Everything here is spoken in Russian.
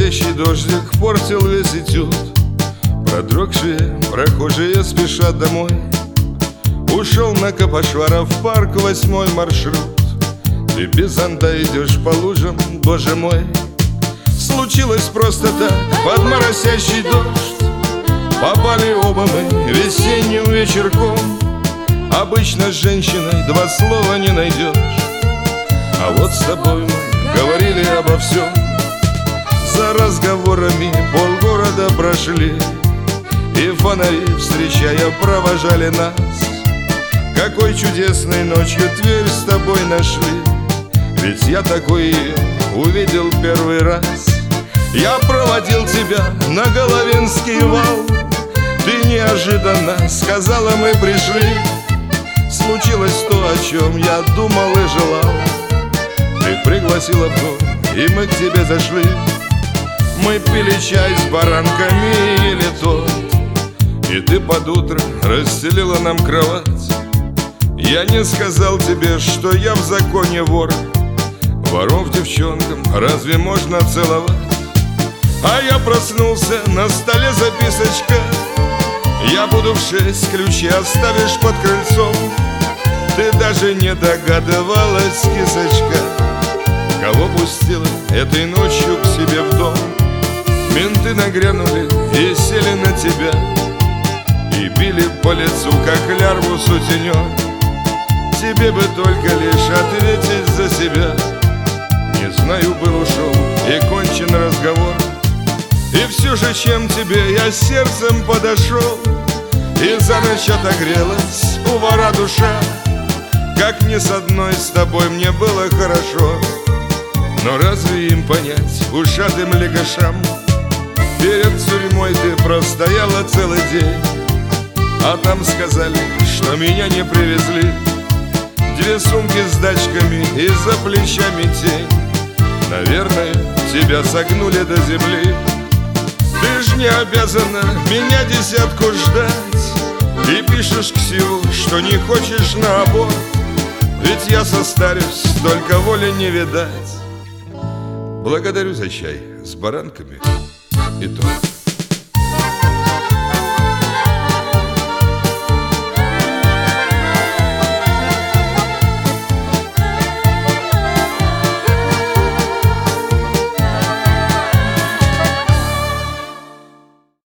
моросящий дождик портил весь этюд. Продрогшие прохожие спешат домой. Ушел на Капошвара в парк 8-й маршрут. Ты без зонта идешь по лужам, боже мой. Случилось просто так, под моросящий дождь попали оба мы весенним вечерком. Обычно с женщиной два слова не найдешь, а вот с тобой мы говорили обо всем. За разговорами полгорода прошли, и фонари, встречая, провожали нас. Какой чудесной ночью Тверь с тобой нашли, ведь я такой ее увидел первый раз. Я проводил тебя на Головинский вал. Ты неожиданно сказала, мы пришли. Случилось то, о чем я думал и желал. Ты пригласила в дом, и мы к тебе зашли. Мы пили чай с баранками и ели торт, и ты под утро расстелила нам кровать. Я не сказал тебе, что я в законе вор. Воров девчонкам разве можно целовать? А я проснулся, на столе записочка: я буду в 6, ключи оставишь под крыльцом. Ты даже не догадывалась, кисочка, кого пустила этой ночью к себе в дом. Менты нагрянули и сели на тебя, и били по лицу, как лярву сутенер. Тебе бы только лишь ответить за себя. Не знаю, был ушел и кончен разговор. И все же, чем тебе я сердцем подошел, и за ночь отогрелась у вора душа. Как ни с одной с тобой мне было хорошо, но разве им понять, ушатым легашам? Перед тюрьмой ты простояла целый день, а там сказали, что меня не привезли. 2 сумки с дачками и за плечами тень. Наверное, тебя согнули до земли. Ты ж не обязана меня десятку ждать, и пишешь Ксю, что не хочешь на аборт. Ведь я состарюсь, только воли не видать. Благодарю за чай с баранками и торт.